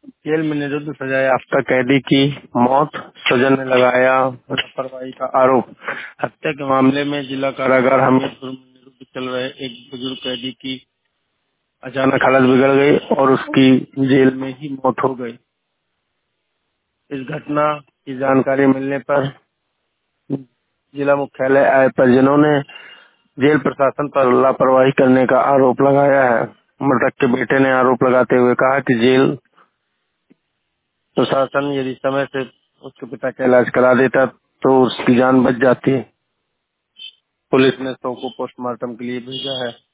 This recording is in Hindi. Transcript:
जेल में निरुद्ध सजा याफ्ता कैदी की मौत, स्वजन ने लगाया लापरवाही का आरोप। हत्या के मामले में जिला कारागार हमीरपुर में निरुद्ध चल रहे एक बुजुर्ग कैदी की अचानक हालत बिगड़ गई और उसकी जेल में ही मौत हो गई। इस घटना की जानकारी मिलने पर जिला मुख्यालय आए परिजनों ने जेल प्रशासन पर लापरवाही करने का आरोप लगाया है। मृतक के बेटे ने आरोप लगाते हुए कहा कि जेल प्रशासन यदि समय से उसके पिता का इलाज करा देता तो उसकी जान बच जाती। पुलिस ने शव को पोस्टमार्टम के लिए भेजा है।